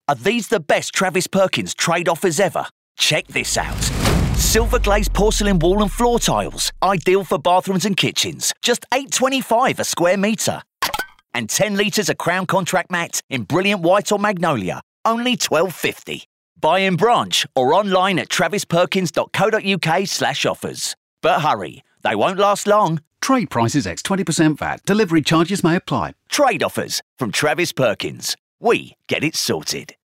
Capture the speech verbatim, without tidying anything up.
Are these the best Travis Perkins trade offers ever? Check this out. Silver glazed porcelain wall and floor tiles, ideal for bathrooms and kitchens. Just eight dollars twenty-five a square metre. And ten litres of Crown Contract Matte in brilliant white or magnolia, only twelve fifty. Buy in branch or online at travisperkins.co.uk slash offers. But hurry, they won't last long. Trade prices ex twenty percent V A T. Delivery charges may apply. Trade offers from Travis Perkins. We get it sorted.